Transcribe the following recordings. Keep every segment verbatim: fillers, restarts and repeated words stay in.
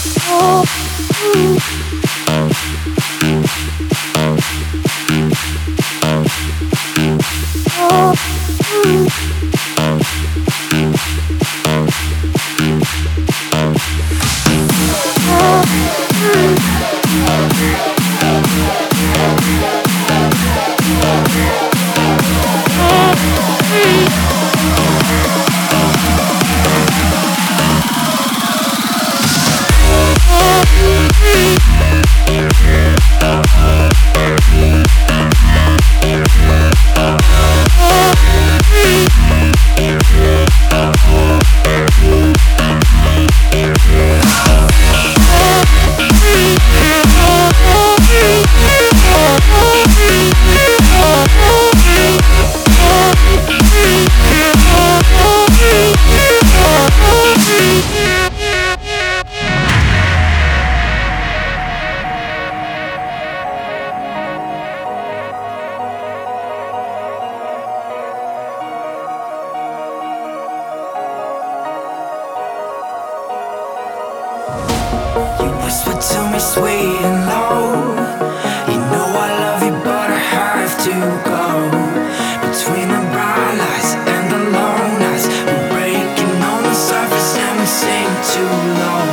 Whisper to me sweet and low. You know I love you, but I have to go. Between the bright lights and the lone nights, we're breaking on the surface and we sink too low.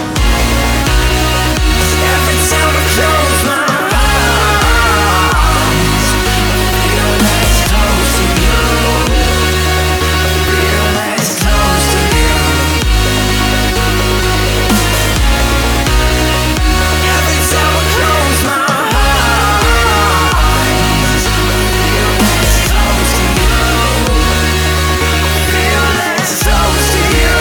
Every time I close my eyes, I feel less close to you. I feel less close to you. Every time I close my eyes, I feel less close to you. I feel less close to you.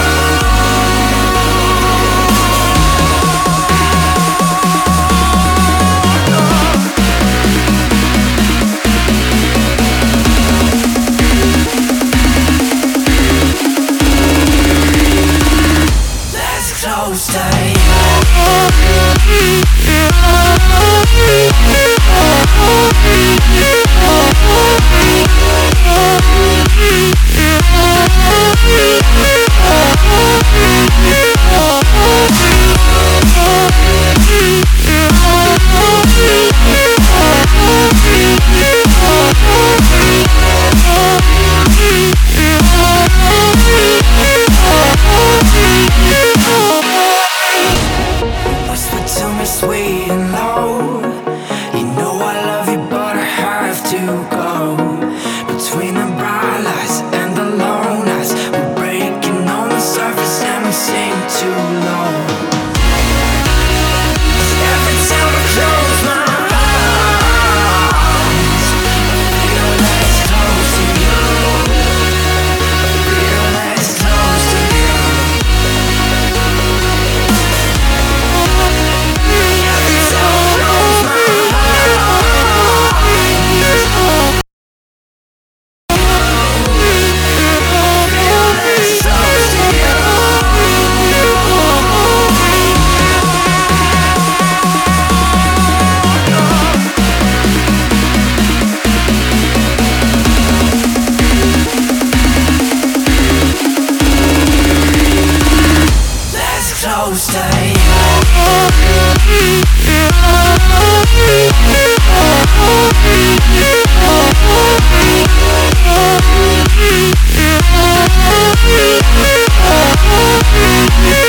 Let's close to you. Whisper to me sweet and low. You know I love you, but I have to go. Between the bright lights and the lone nights, we're breaking on the surface and we sink too low. Every time I close my eyes, I feel less close to you. I feel less close to you. Every time I close my eyes, I feel less close to you. Let's close to you.